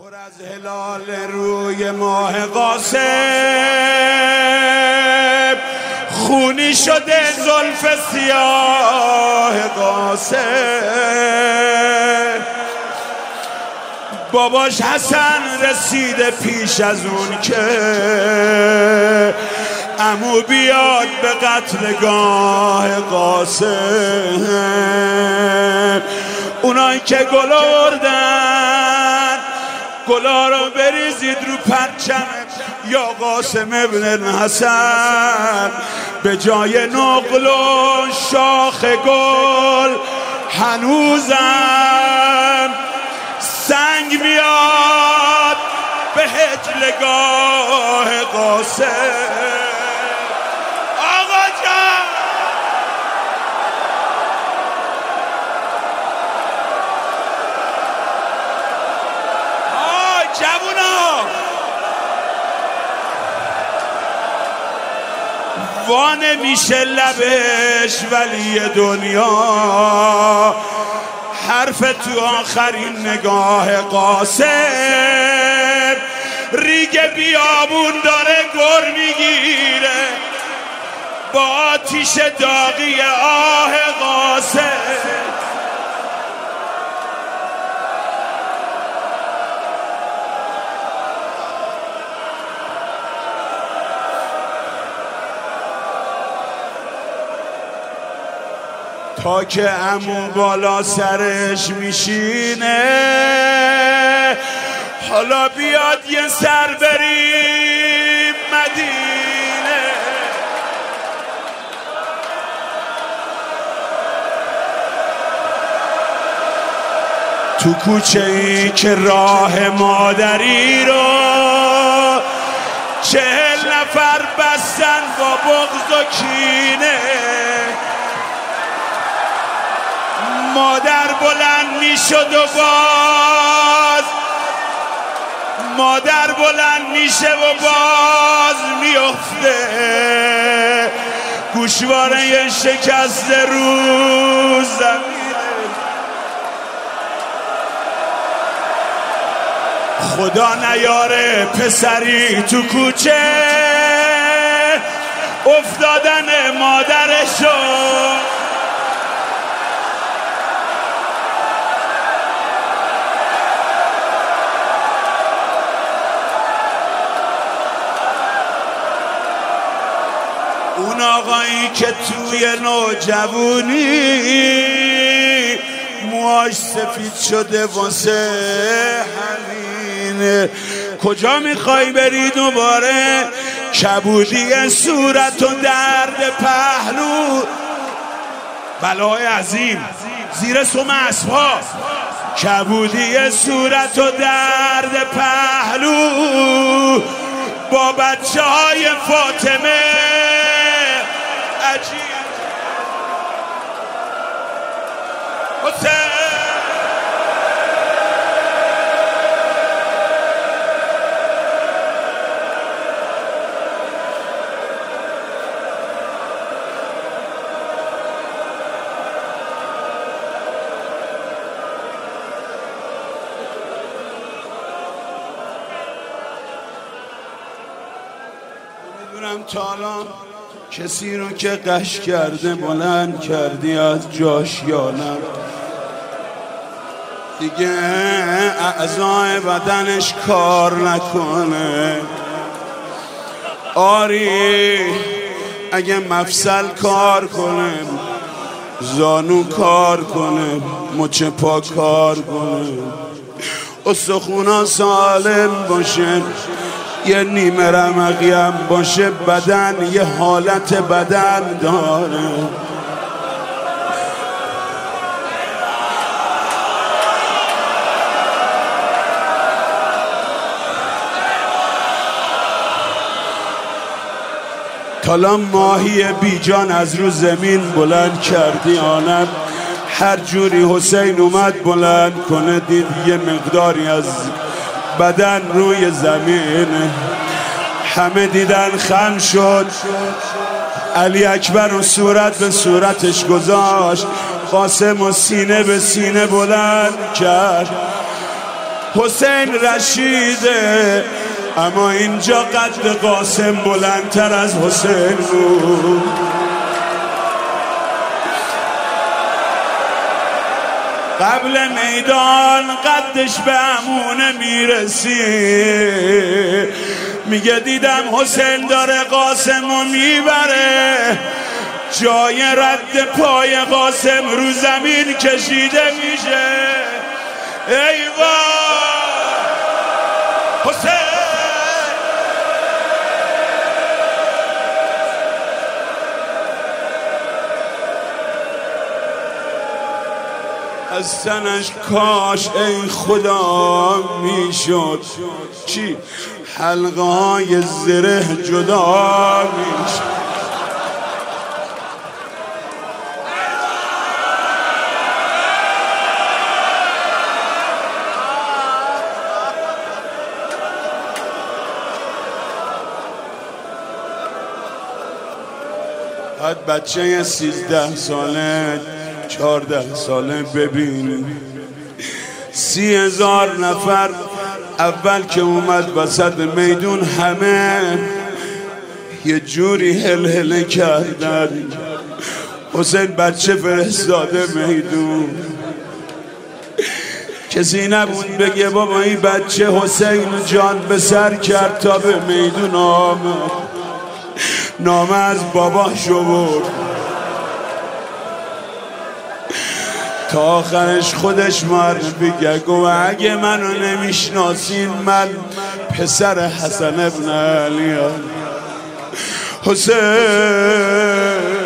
پر از هلال روی ماه قاسم، خونی شده زلف سیاه قاسم. باباش حسن رسیده پیش از اون که عمو بیاد به قتلگاه قاسم. اونایی که گل آوردن گلا رو بریزید رو پرچم یا قاسم ابن حسن. به جای نقل و شاخ گل هنوزم سنگ میاد به هجلگاه قاسم. وانه میشه لبش ولی دنیا حرف تو آخرین نگاه قاسم. ریگ بیابون داره گر میگیره با آتیش داغی آه قاسم. تا که عمو بالا سرش میشینه حالا بیاد یه سر بریم مدینه. تو کوچه ای که راه مادری رو 40 نفر بستن با بغض و کینه. مادر بلند میشد و باز مادر بلند میشه و باز میفته. گوشواره شکست رو زمینه. خدا نیاره پسری تو کوچه افتادن مادرشو. اون آقایی که توی نوجوانی موهاش سفید شده واسه همینه. کجا میخوای بری دوباره؟ کبودی صورت و درد پهلو. بلای عظیم زیر سم اسب‌ها. کبودی صورت و درد پهلو با بچه های فاطمه عجیب. میدونم تا الان کسی رو که قش کرده بلند کردی از جاش یا نه. دیگه اعضای بدنش کار نکنه. آری اگه مفصل کار کنه، زانو کار کنه، مچ پا کار کنه، استخونا سالم باشه، یه نیمه رمقی هم باشه، بدن یه حالت بدن داره. حالا ماهی بیجان از رو زمین بلند کردی آنم. هر جوری حسین اومد بلند کنه دید یه مقداری از بدن روی زمین. همه دیدن خم شد. علی اکبر و صورت به صورتش گذاشت. قاسم و سینه به سینه بلند کرد. حسین رشیده، اما اینجا قد قاسم بلندتر از حسین بود. قبل میدان قدش به عمونه میرسی، میگه دیدم حسین داره قاسمو میبره، جای رد پای قاسم رو زمین کشیده میشه. ای وای حسین، از تنش کاش ای خدا میشد چی حلقه های زره جدا میشد. بعد بچه 13 ساله 14 ساله ببین 30,000 نفر اول که اومد وسط میدون همه یه جوری هلهله کردن. حسین بچه فرستاده میدون، کسی نبود بگه بابا این بچه حسین جان به سر کرد تا به میدون آمد. نامه از باباش برد تا آخرش خودش معرفی کرد، گفت اگه منو نمیشناسین من پسر حسن ابن علی حسین.